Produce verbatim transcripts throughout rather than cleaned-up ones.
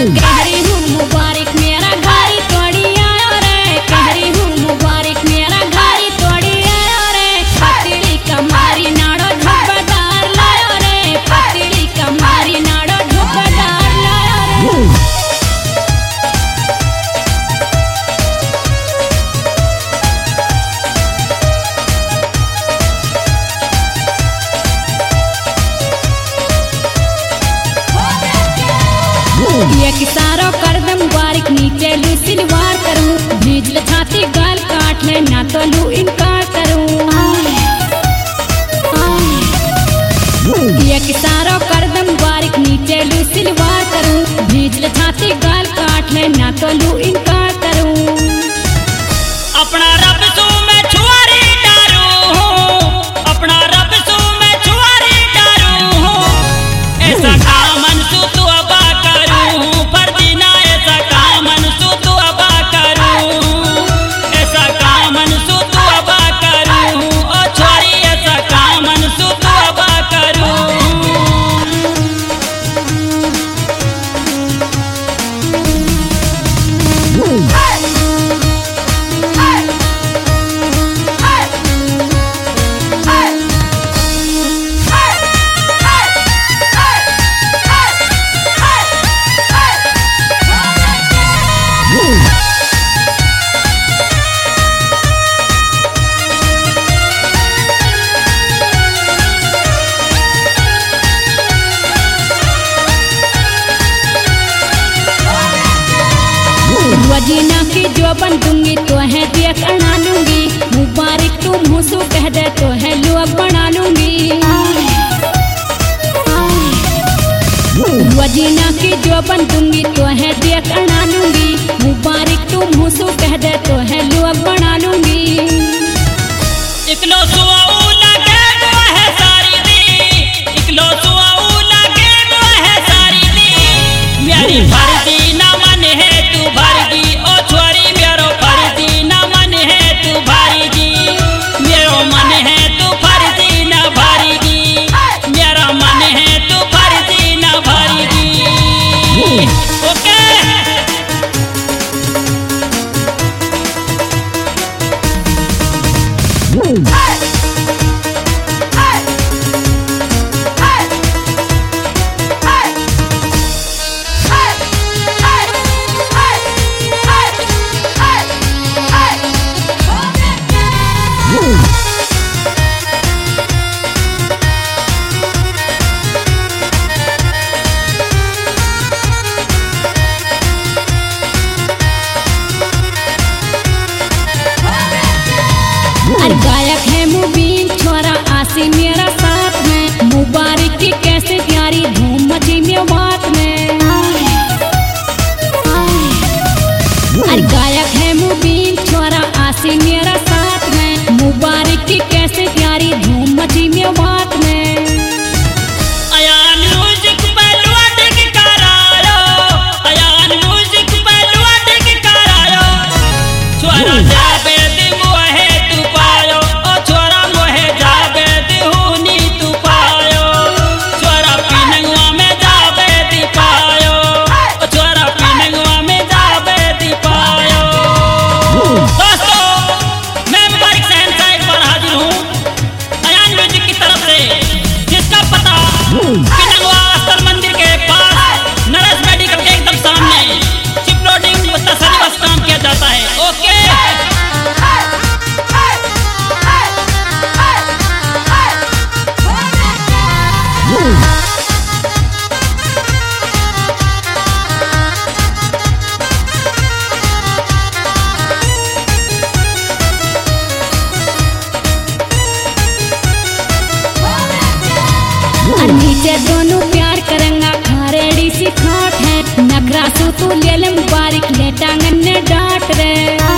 कह रही हूँ मुबारक मेरा घारी तोड़ी आयो रे, कह रही हूँ मुबारक मेरा घारी तोड़ी आयो रे। पतली कमारी नाड़ो झुब्बादार लायो रे, पतली कमारी नाड़ो झुब्बादार लायो रे। एक इशारो कर दे मुबारक नीचे लू सिलवार करूं, भेज ले छाती गाल काट ले ना तो लू इनकार करूं। एक इशारो कर दे मुबारक नीचे लू सिलवार करूं, भेज ले छाती गाल काट ले ना तो लू इनकार करूं। अपना रब सू मैं छुआरी डारू हूँ, अपना रब सू मैं छुआरी डारू हूँ। ऐसा कामन सू तू अबा करूँ, फर्जी ना ऐसा कामन सू तू अबा करूँ, ऐसा कामन सू तू अबा करूँ। ओ छोरी ऐसा कामन सू तू अबा करूँ। वजीना की जो बन दूंगी तो है देख अड़ा लूंगी, मुबारक तू मुँह कह दे तो है लोग बना लूंगी। वजीना की जो बन दूंगी तो है देख अड़ा लूंगी, मुबारक तू मुँह कह दे तो है लोग बना लूंगी। इकलो सुआऊ लगे वो है सारी दी, इकलो सुआऊ लगे वो है सारी दी। मेरी फर्जी ना मन है तू भरगी, ओ छोरी मेरो फर्जी ना मन है तू भरगी। मेरो मन है तू फर्जी ना भरगी, मेरा मन है तू फर्जी ना भरगी। ओके और गायक है मुबीन छोरा आसी मेरा साथ में, मुबारक की कैसे प्यारी धूम मची में बात में। और गायक है मुबीन छोरा आसी मेरा साथ में, मुबारक की कैसे प्यारी धूम मची में बात में। अयान म्यूजिक पे लुआटिक करायो, अयान म्यूजिक पे लुआटिक करायो। छोरा जाबे दी मोहे तू पायो, ओ छोरा मोहे जाबे दी हुनी तू पायो। छोरा पिनंगवा में जाबे दी पायो, ओ छोरा पिनंगवा में जाबे दी पायो। दोस्तों मैं मुबारक सहनसा एक बार हाजिर हूँ अयान म्यूजिक की तरफ से, जिसका पता पिनंगवा अस्तर मंदिर के पास नरस मेडिकल के एकदम सामने चिप लोडिंग व तसल्ली बस काम किया जाता है। ओके और नीचे दोनों प्यार करेंगा खारेड़ी सी खाट है, नखरा सू तू ले ले मुबारक ले टांगन ने डांट रे।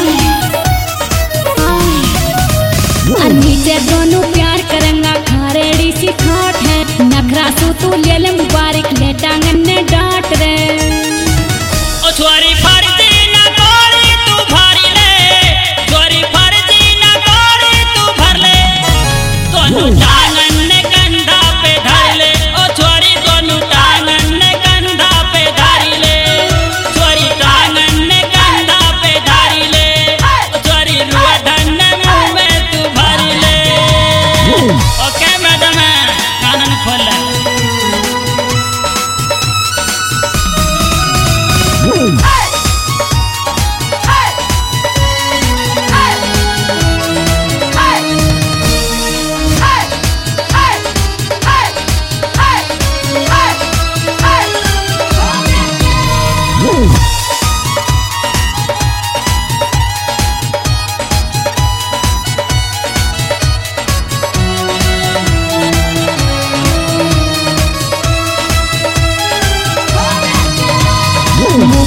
और नीचे दोनों प्यार करेंगा खारेड़ी सी खाट है, नखरा सू तू ले ले मुबारक ले टांगन ने डांट रे। ओ छोरी फर्जी ना गोरी तू भरी ले, छोरी फर्जी ना गोरी तू भर ले। दोनों टांगन ने कंधा पे धर ले, ओ छोरी दोनों टांगन ने कंधा पे धर ले।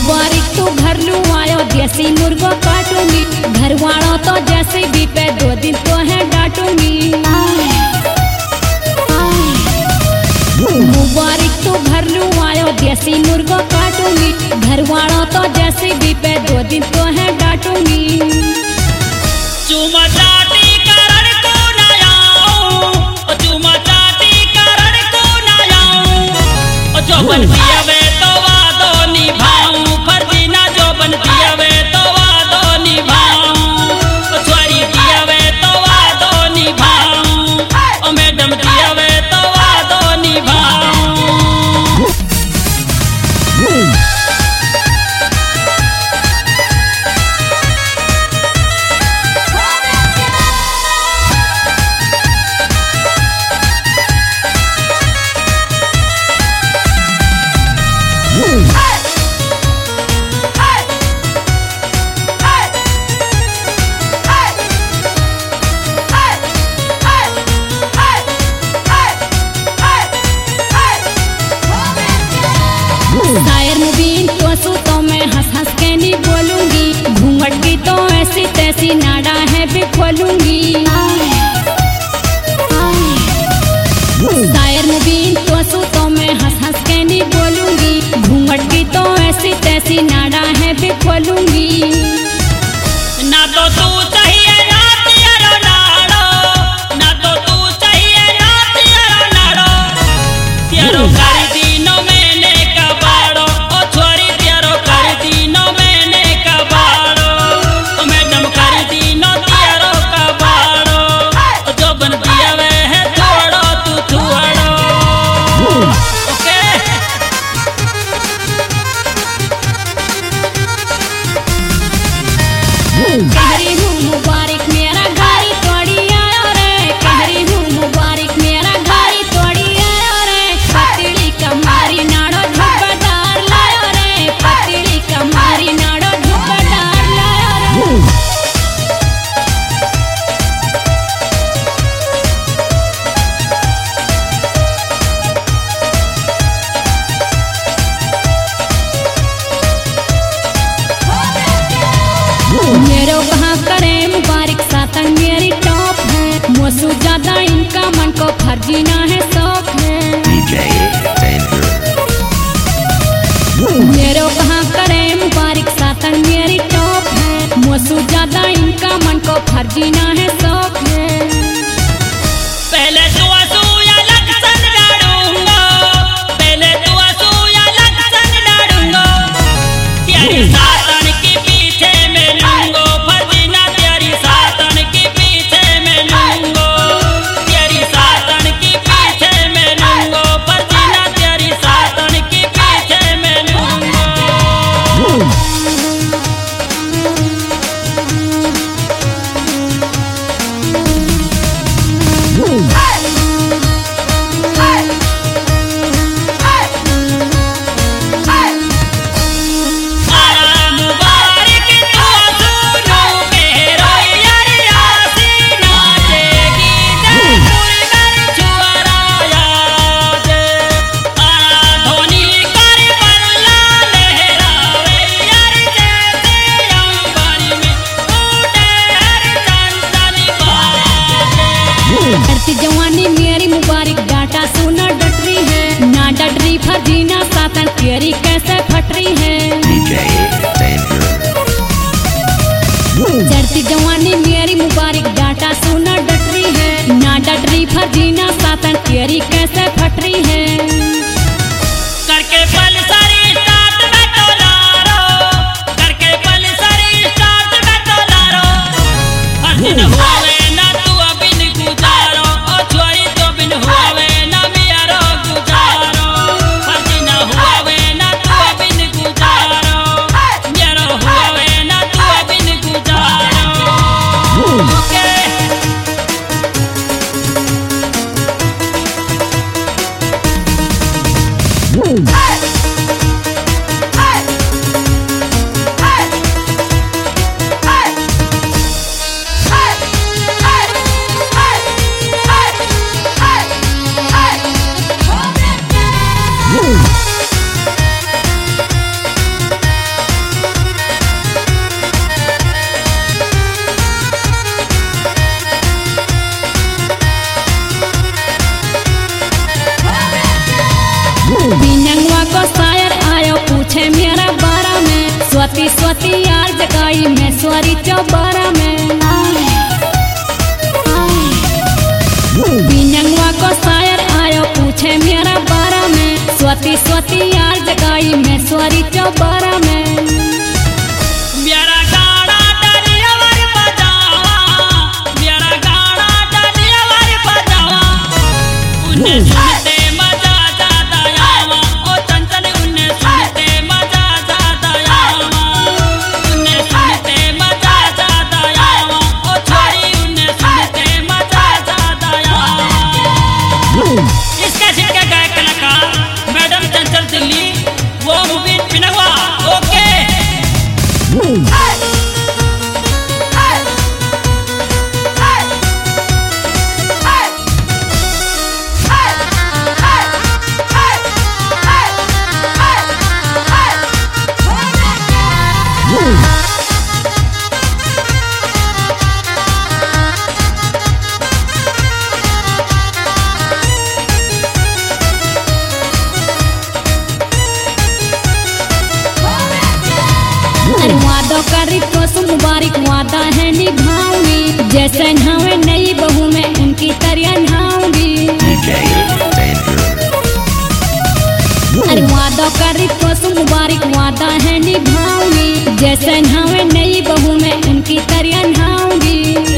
मुबारक तू घर लू आयो देसी मुर्गो काटूंगी घर वालों तो जैसे भी पे दो दिन तो है डांटूंगी मुबारक तू घर लू आयो देसी मुर्गो काटूंगी घर वालों तो जैसे भी पे दो दिन तो है डांटूंगी चुमा चाटी करण को ना आऊं चुमा चाटी करण को ना आऊं जो बनती है तो वादो निभाऊं फर्जी ना जो बनती है तो वादो निभाऊं छोरी दिया वे तो वादो निभाऊं ओ मैडम दिया वे तो वादो निभाऊं शायर मुबीन तो सू तो मैं हंस हंस के नहीं बोलूंगी घूंघट की तो ऐसी तैसी नाड़ा है भी खोलूंगी शायर मुबीन तो सू तो मैं हंस हंस के नहीं बोलूंगी घूंघट की तो ऐसी तैसी नाड़ा है भी खोलूंगी ना तो तू चाहिए ना तेरो नाड़ो ना तो तू चाहिए ना तेरो नाड़ो तेरो कर दीनो मैंने कबाड़ो ओ छोरी तेरो कर दीनो मैंने कबाड़ो ओ मैडम कर दीनो तेरो कबाड़ो जो बन दिया वे है थोड़ो तू थोड़ो ओके कह रही हूँ मुबारक मेरा घारी तोड़ी आयो रे कह रही हूँ मुबारक मेरा घारी तोड़ी आयो रे पतली कमारी नाड़ो झुब्बादार लायो रे पतली कमारी नाड़ो झुब्बादार लायो रे मेरो कहाँ करे मुबारक सातन मेरी टॉप है मोसू ज्यादा इनका मन को फर्जी ना है शौक है मेरो कहाँ करे मुबारक सातन मेरी टॉप है मोसू ज्यादा इनका मन को फर्जी ना है शौक है पहले तू असूया लक्षण डालूंगा पहले तू असूया लक्षण डालूंगा तेरी सातन के पीछे मैं लूंगो फर्जी ना तेरी सातन के पीछे मैं लूंगो तेरी सातन के पीछे मैं लूंगो फर्जी ना तेरी सातन के पीछे मैं लूंगो आरा स्वारी चौबारा में बिनंगवा को शायर आयो पूछे मेरा बारा में स्वती स्वती यार जगाई मैं स्वारी चौबारा में मेरा गाना डालिया वारी बजावा मेरा गाना डालिया वारी बजावा उन्हें सुनते मजा ज्यादा आवा ओ चंचल उन्हें सुनते मजा ज्यादा आवा उन्हें सुनते मजा ज्यादा आवा ओ छोरी उन्हें सुनते मजा ज्यादा आवा। इसका जिनका गायक कलाकार मैडम चंचल दिल्ली वो मुबीन पिनगवा ओके। वादा करी तो मुबारक वादा है निभाऊंगी जैसे नहावे नई बहू में उनकी तरह नहाऊंगी अरे वादा करी तो मुबारक वादा है निभाऊंगी जैसे नहावे नई बहू में उनकी तरह नहाऊंगी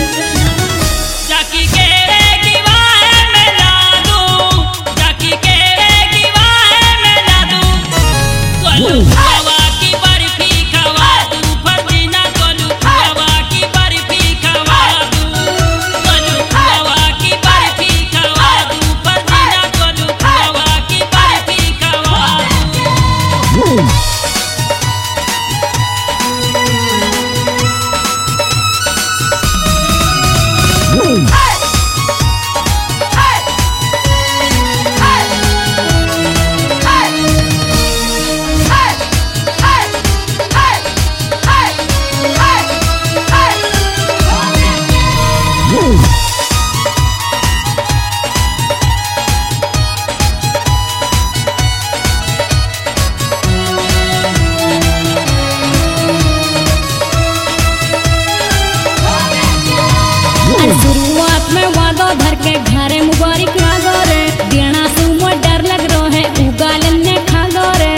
जाकी के रे वाहे में ला दूं जाकी के रे वाहे में ला दूं गोलू हवा की बर्फी खवा दूं फरदीना गोलू हवा की बर्फी खवा दूं गोलू हवा की बर्फी खवा दूं फरदीना गोलू हवा की बर्फी खवा दूं। शुरुआत में वादा धर के घरे मुबारक लागो रे देना सुमो डर लग रो है उगालन ने खागो रे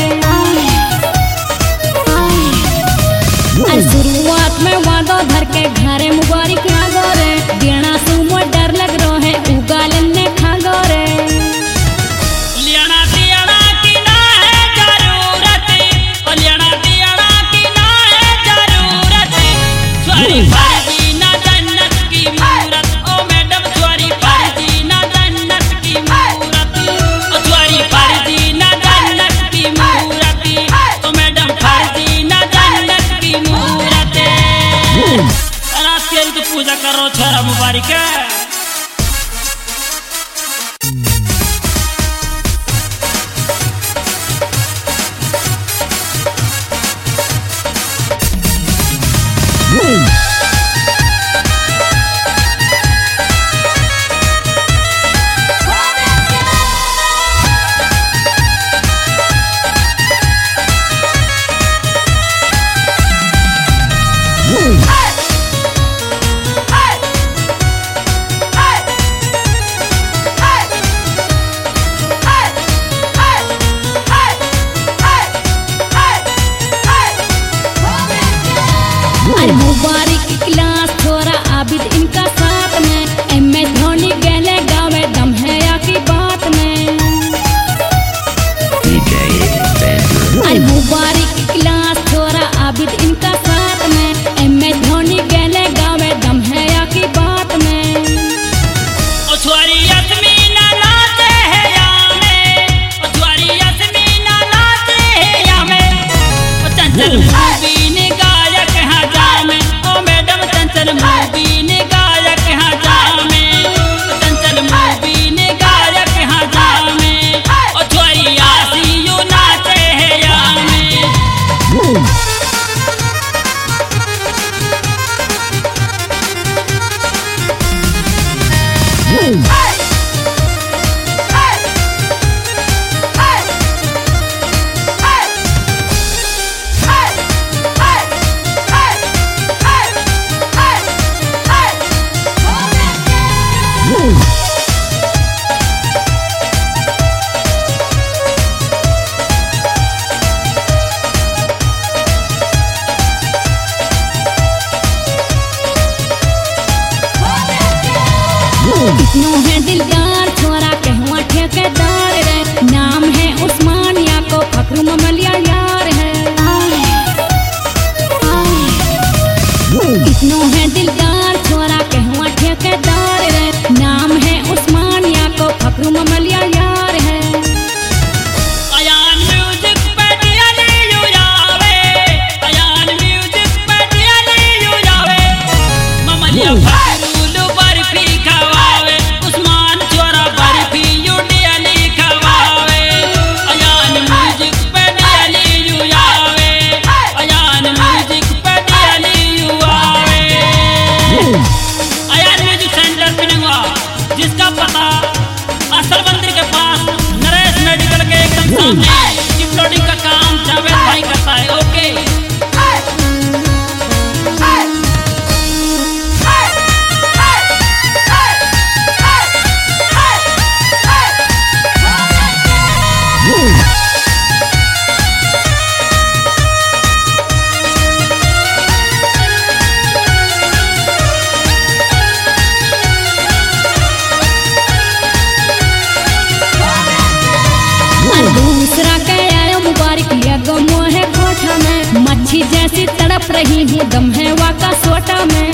शुरुआत में वादा धर के घरे मुबारक लागो रे देना सुमो डर लग रो है उगालन ने खागो रे लियाना दियाना की ना है जरूरत ओ लियाना दियाना की ना है जरूरत स्वारी फरदीना जन्नत की मूरत ओ मैडम स्वारी फरदीना जन्नत की मूरत ओ स्वारी फरदीना जन्नत की मूरत ओ मैडम फरदीना जन्नत की मूरत रात के तो पूजा करो छोरा मुबारक है। Boom! कितनो है दिलदार छोरा कहवा ठेकेदार रे, नाम है उस्मान या को फखरू ममलिया यार है। कितनो है दिलदार छोरा कहवा ठेकेदार रे, नाम है उस्मान या को फखरू ममलिया यार है। अयान म्यूजिक पे डीएलए यू जावे, अयान म्यूजिक पे डीएलए यू जावे, ममलिया फखरू बर्फी खवावे, उस्मान छोरा बर्फी यू डीएलए खवावे। अयान म्यूजिक पे डीएलए यू जावे, अयान म्यूजिक पे डीएलए यू आवे। अयान म्यूजिक सेंटर पिनवा, जिसका पता असल मंदिर के पास नरेश मेडिकल के एकदम सामने, अपलोडिंग का काम जावेद भाई करता है। ओके दूसरा कह आयो मुबारक लिया गमो है कोठा में, मच्छी जैसी तड़प रही हूँ दम है वाका सोटा में।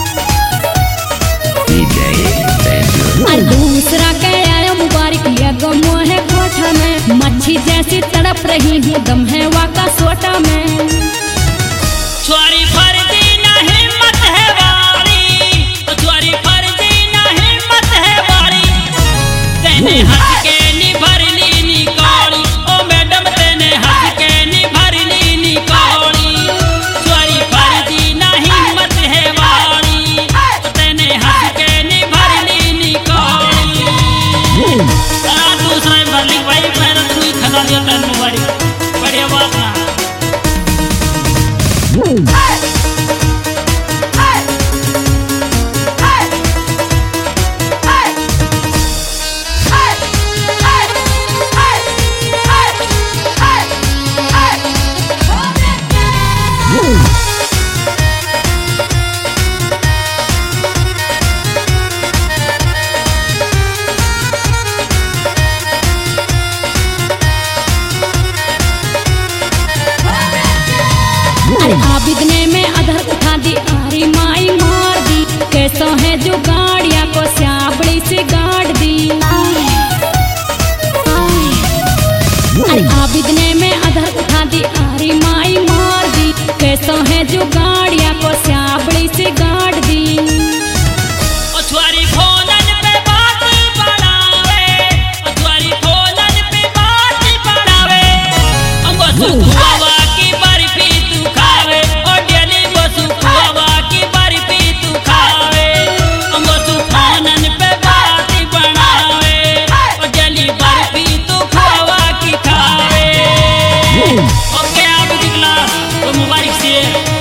और दूसरा कह आयो मुबारक लिया गमो है कोठा में, मच्छी जैसी तड़प रही हूँ दम है वाका सोटा में। छोरी फर्जी ना हिम्मत है वाली, तो छोरी फर्जी ना हिम्मत है वाली, तेने हंस के निभर ली निकाली, ओ मैडम तेने हंस के निभर ली निकाली। छोरी फर्जी ना हिम्मत है वाली, तो तेने हंस के निभर ली निकाली। आ दूसरा भर ली भाई, मैंने तू ही खा लिया तेरे वाली, बढ़िया बात ना। आबिद ने में अधर उठा दी आरी माई मार दी, कैसो है जो गाड़िया को स्याबड़ी से गाड़ दी। अरे आबिद ने में अधर उठा दी आरी माई मार दी, कैसो है जो गाड़िया को स्याबड़ी से गाड़ दी। ओ छोरी फोनन पे बात बढ़ावे, ओ छोरी फोनन पे बात बढ़ावे, हम बसु खुआवा की बर्फी तू खावे, ओ डेली बसु खुआवा की बर्फी तू खावे, हम बसु फोनन पे बात बढ़ावे, ओ डेली बर्फी तू खुआवा की खावे। ओके आप दिखला तो मुबारक से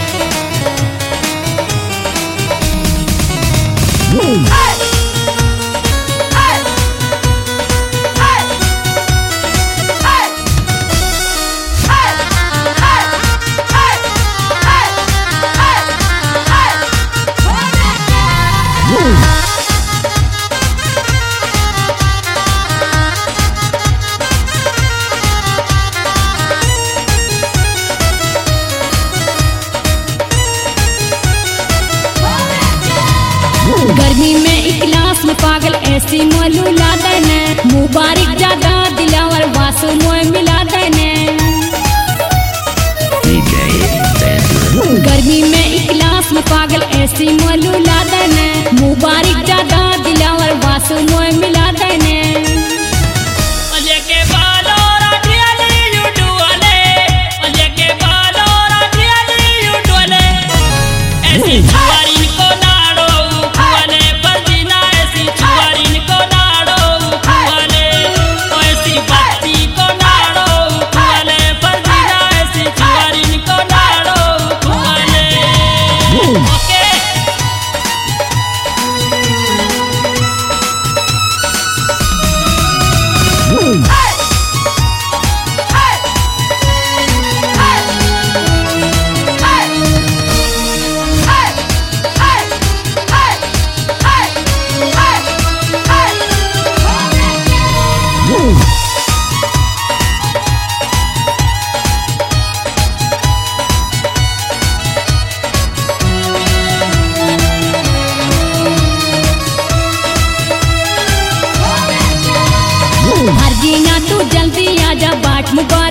गर्मी में इकलास में पागल ऐसी मोलू लादन, मुबारक ज्यादा दिलावर वासु मोय मिला देने। गर्मी में इकलास में पागल ऐसी मोलू लादन, मुबारक ज्यादा दिलावर वासु मोय मिला देने। लेके बालो राठियाली यू डुअले, लेके बालो राठियाली यू डुअले, ऐसी छुआरी को नाड़ो खुआले, बजना ऐसी छुआरी को नाड़ो खुआले, ऐसी बच्ची को नाड़ो खुआले, बजना ऐसी छुआरी को नाड़ो खुआले। ओके मुबारक